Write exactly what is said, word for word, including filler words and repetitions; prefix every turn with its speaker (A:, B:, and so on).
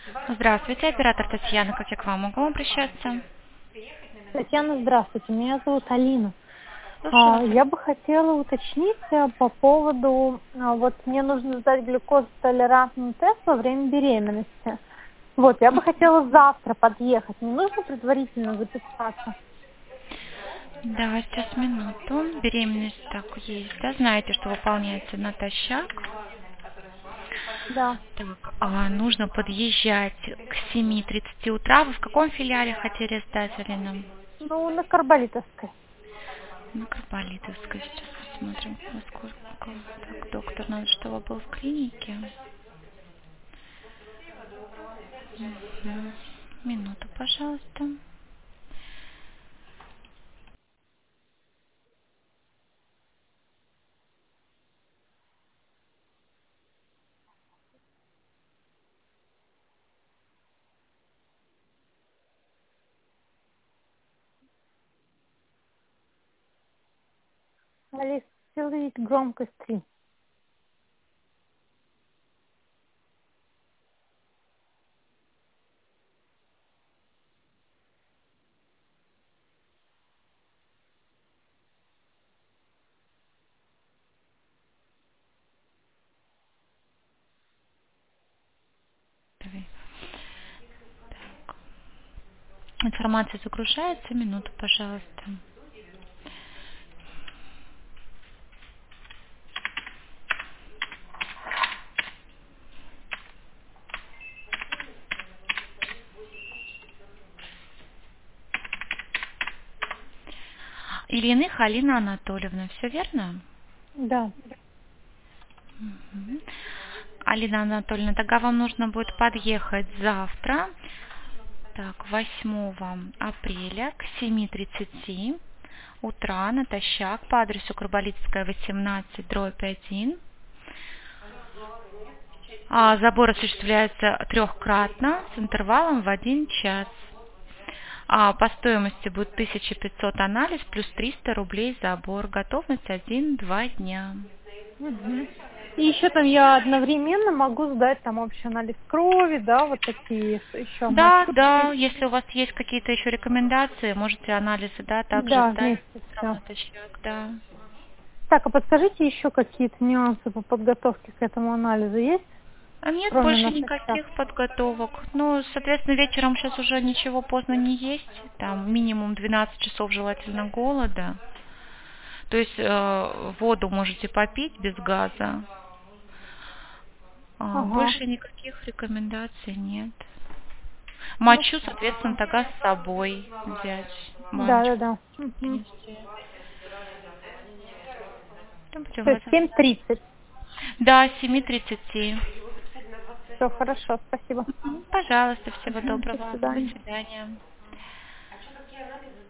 A: Здравствуйте, оператор Татьяна, как я к вам могу обращаться?
B: Татьяна, здравствуйте. Меня зовут Алина.
A: Слушаю
B: А,
A: вас.
B: Я бы хотела уточнить а, по поводу, а, вот мне нужно сдать глюкозотолерантный тест во время беременности. Вот, я бы хотела завтра подъехать. Не нужно предварительно записаться?
A: Да, сейчас минуту. Беременность так есть, да? Знаете, что выполняется натощак.
B: Да.
A: Так, а нужно подъезжать к семи тридцати утра. Вы в каком филиале хотели сдать, Алина?
B: Ну, на Карболитовской.
A: На Карполитовской. Сейчас посмотрим, во сколько. Так, доктор, надо, чтобы был в клинике. Мгм. Минуту, пожалуйста.
B: Алис, сделай громкость три.
A: Давай. Информация загружается. Минуту, пожалуйста. Ильиных Алина Анатольевна, все верно?
B: Да.
A: Мгм. Алина Анатольевна, тогда вам нужно будет подъехать завтра, так, восьмого апреля к семи тридцати утра натощак по адресу Карболитская, восемнадцать, дробь один. А забор осуществляется трехкратно с интервалом в один час. А по стоимости будет тысяча пятьсот анализ плюс триста рублей забор. Готовность один-два дня.
B: Мгм. И еще там я одновременно могу сдать там общий анализ крови, да, вот такие еще
A: Да,
B: мочу.
A: да, если у вас есть какие-то еще рекомендации, можете анализы, да, также
B: Да,
A: сдать
B: вместе
A: утром
B: все.
A: натощак, да.
B: Так, а подскажите еще какие-то нюансы по подготовке к этому анализу есть,
A: А нет
B: кроме
A: больше
B: натощак?
A: никаких подготовок. Ну, соответственно, вечером сейчас уже ничего поздно не есть. Там минимум двенадцать часов желательно голода. То есть э, воду можете попить без газа. А,
B: Ага.
A: больше никаких рекомендаций нет.
B: Ну,
A: Мочу, соответственно, тогда с собой взять.
B: да, да,
A: Баночку
B: да. Угу.
A: принести. Там будем
B: То
A: вас.
B: есть семь тридцать.
A: Да, с семи тридцати.
B: Все, хорошо, спасибо.
A: Мгм. Пожалуйста, всего
B: Мгм. До
A: доброго. До
B: свидания.
A: свидания.